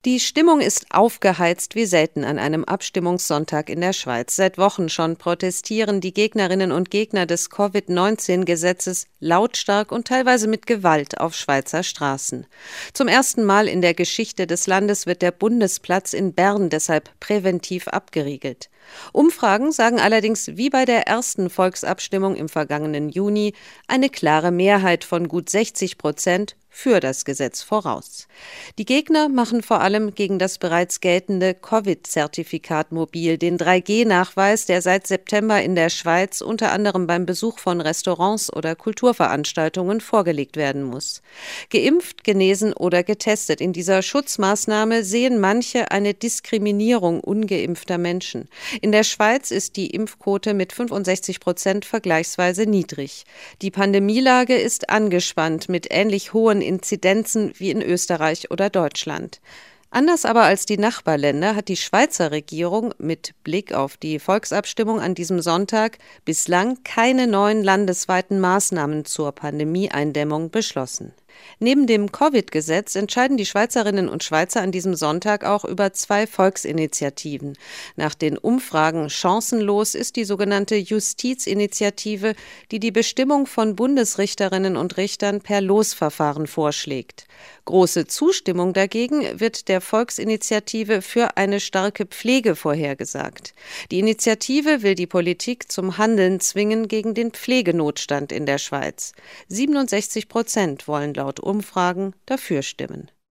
Die Stimmung ist aufgeheizt wie selten an einem Abstimmungssonntag in der Schweiz. Seit Wochen schon protestieren die Gegnerinnen und Gegner des Covid-19-Gesetzes lautstark und teilweise mit Gewalt auf Schweizer Straßen. Zum ersten Mal in der Geschichte des Landes wird der Bundesplatz in Bern deshalb präventiv abgeriegelt. Umfragen sagen allerdings wie bei der ersten Volksabstimmung im vergangenen Juni eine klare Mehrheit von gut 60% für das Gesetz voraus. Die Gegner machen vor allem gegen das bereits geltende Covid-Zertifikat mobil, den 3G-Nachweis, der seit September in der Schweiz unter anderem beim Besuch von Restaurants oder Kulturveranstaltungen vorgelegt werden muss. Geimpft, genesen oder getestet. In dieser Schutzmaßnahme sehen manche eine Diskriminierung ungeimpfter Menschen. In der Schweiz ist die Impfquote mit 65% vergleichsweise niedrig. Die Pandemielage ist angespannt mit ähnlich hohen Inzidenzen wie in Österreich oder Deutschland. Anders aber als die Nachbarländer hat die Schweizer Regierung mit Blick auf die Volksabstimmung an diesem Sonntag bislang keine neuen landesweiten Maßnahmen zur Pandemieeindämmung beschlossen. Neben dem Covid-Gesetz entscheiden die Schweizerinnen und Schweizer an diesem Sonntag auch über 2 Volksinitiativen. Nach den Umfragen chancenlos ist die sogenannte Justizinitiative, die die Bestimmung von Bundesrichterinnen und Richtern per Losverfahren vorschlägt. Große Zustimmung dagegen wird der Volksinitiative für eine starke Pflege vorhergesagt. Die Initiative will die Politik zum Handeln zwingen gegen den Pflegenotstand in der Schweiz. 67% wollen laut Umfragen dafür stimmen.